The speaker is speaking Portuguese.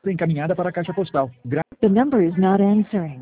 encaminhada para a caixa postal. The number is not answering.